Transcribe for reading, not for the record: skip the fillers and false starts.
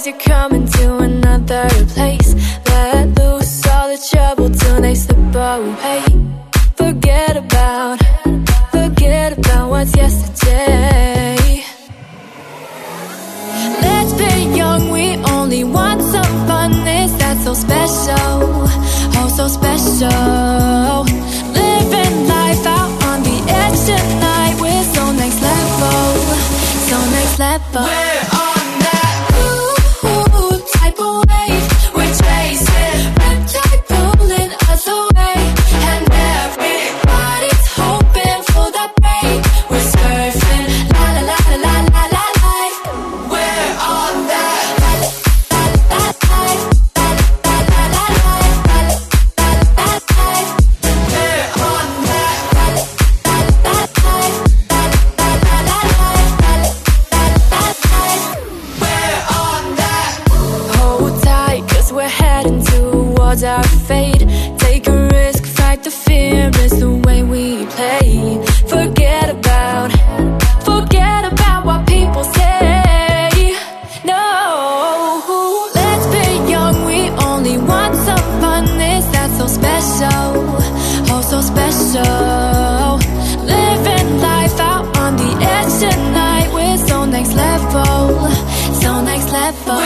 days you're coming to another place. Let loose all the trouble till they slip away. Forget about what's yesterday. Let's be young, we only want some fun. Is that so special? Oh, so special. Living life out on the edge tonight. We're so next level, so next level. We're on that ooh type of wave. We're chasing riptide pulling us away, and everybody's hoping for that break. We're surfing, la la la la la la la. We're on that la la la la la la la la la. We're on that la la la la la la la la. We're on that. Hold tight, 'cause we're heading towards our fate. Take a risk, fight the fear, is the way we play. Forget about what people say. No, let's be young, we only want some fun. Is that so special? Oh, so special. Living life out on the edge tonight. We're so next level, so next level.